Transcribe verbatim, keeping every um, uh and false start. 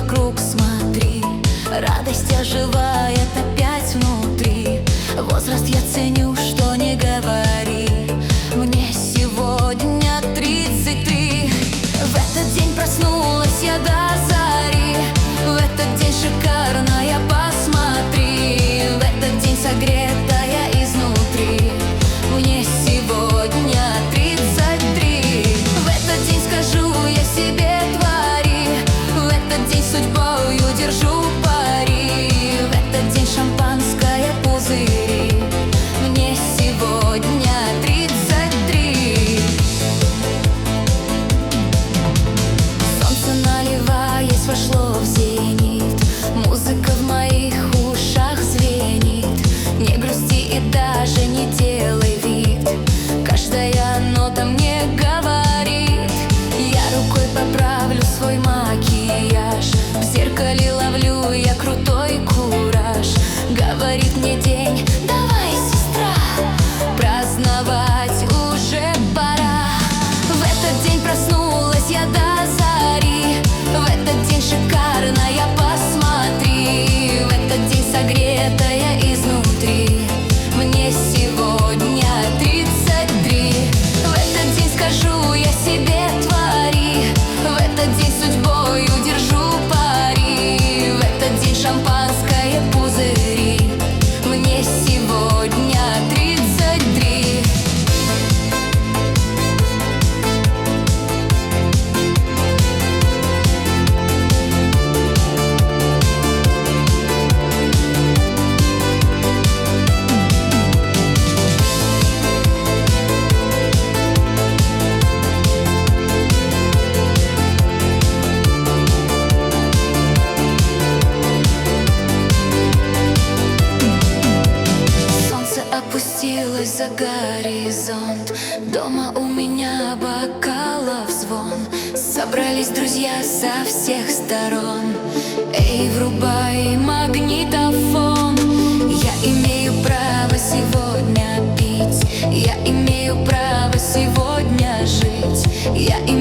вокруг смотри, радость оживает опять внутри. Возраст я ценю, что не говори. Мне сегодня тридцать три. В этот день проснулась я до зари. В этот день шикарная, посмотри. В этот день согретая изнутри. Мне сегодня тридцать три. В этот день скажу я себе твори. В этот день судьбою держу пари. В этот день шампанское пузыри. Мне сегодня тридцать три. Солнце, наливаясь, вошло в зенит. Музыка в моих ушах звенит. Не грусти и даже не делай вид. Каждая нота мне говорит. Я рукой поправлю свой макияж. В зеркале ловлю я крутой кураж. Говорит мне день: давай, сестра, праздновать уже пора. В этот день проснулась я до зари. В этот день шикарная, посмотри. В этот день согретая изнутри. Мне сегодня тридцать три. В этот день скажу я себе твори. В этот день судьбою держу пари. В этот день шампанское пузыри. Мне сегодня тридцать три. Опустилась за горизонт. Дома у меня бокалов звон. Собрались друзья со всех сторон. Эй, врубай магнитофон. Я имею право сегодня пить. Я имею право сегодня жить. Я